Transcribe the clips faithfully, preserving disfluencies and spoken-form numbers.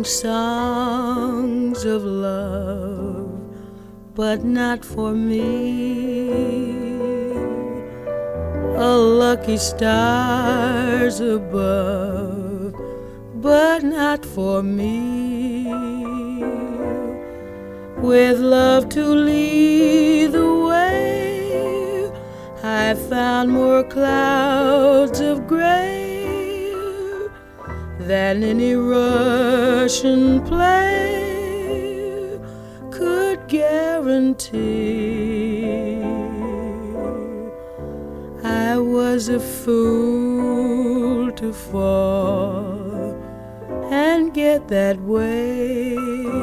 songs of love, but not for me. A lucky stars above, but not for me. With love to lead the way, I found more clouds of gray than any Russian play could guarantee. I was a fool to fall and get that way.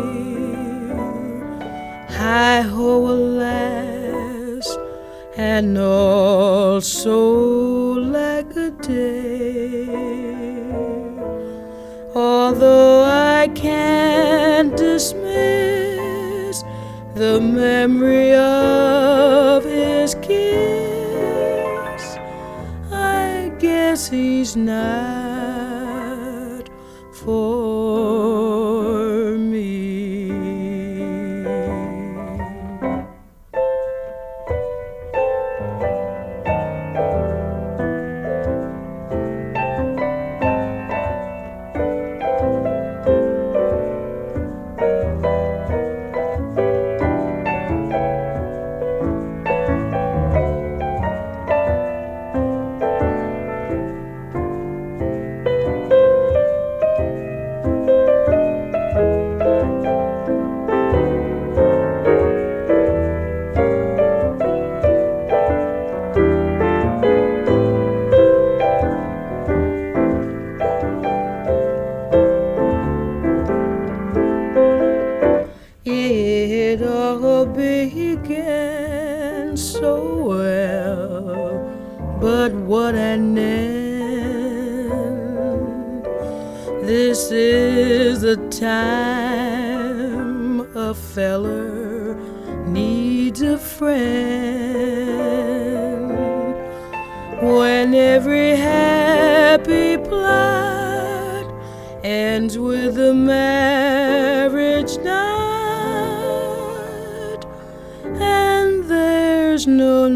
Hi-ho, alas, and also like a day. Although I can't dismiss the memory of his kiss, I guess he's not for me. It all began so well, but what an end. This is the time a feller needs a friend, when every happy plot ends with a marriage night, and there's no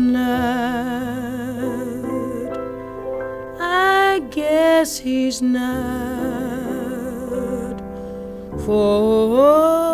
night. I guess he's not for